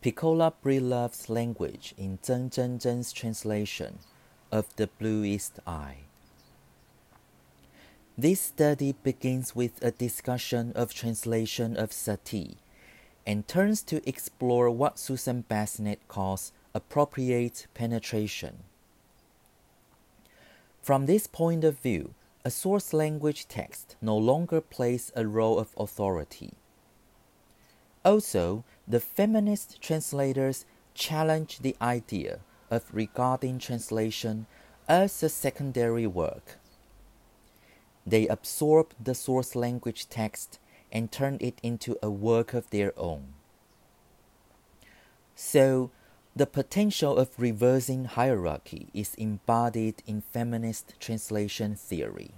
Piccola Brelove's language in Zheng Zhenzhen's translation of The Bluest Eye. This study begins with a discussion of translation of Satie and turns to explore what Susan Bassnett calls appropriate penetration. From this point of view, a source language text no longer plays a role of authority. Also, the feminist translators challenge the idea of regarding translation as a secondary work. They absorb the source language text and turn it into a work of their own. So, the potential of reversing hierarchy is embodied in feminist translation theory.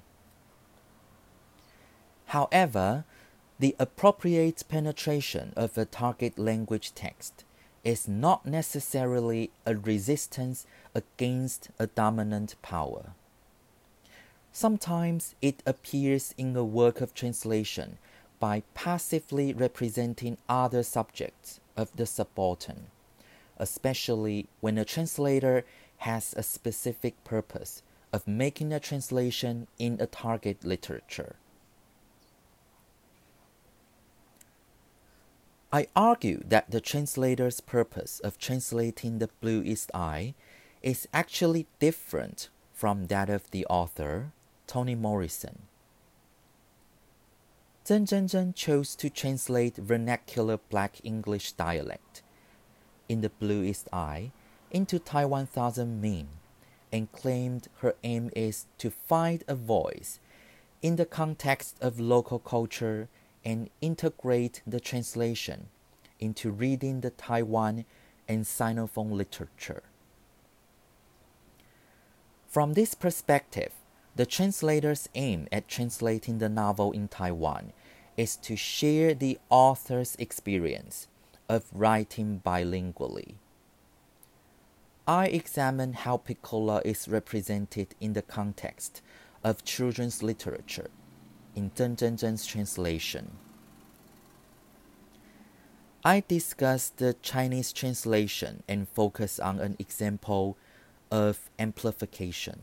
However, the appropriate penetration of a target language text is not necessarily a resistance against a dominant power. Sometimes it appears in a work of translation by passively representing other subjects of the subaltern, especially when a translator has a specific purpose of making a translation in a target literature. I argue that the translator's purpose of translating The Bluest Eye is actually different from that of the author, Toni Morrison. Zheng Zhenzhen chose to translate vernacular Black English dialect in The Bluest Eye into Taiwan Thousand Min and claimed her aim is to find a voice in the context of local culture and integrate the translation into reading the Taiwan and Sinophone literature. From this perspective, the translator's aim at translating the novel in Taiwan is to share the author's experience of writing bilingually. I examine how Piccola is represented in the context of children's literature in Zheng Zhenzhen's translation. I discuss the Chinese translation and focus on an example of amplification.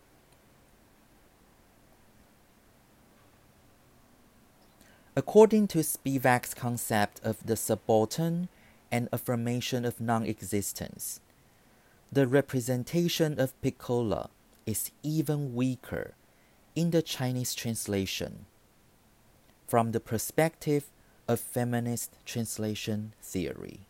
According to Spivak's concept of the subaltern and affirmation of non-existence, the representation of Piccola is even weaker in the Chinese translation from the perspective of feminist translation theory.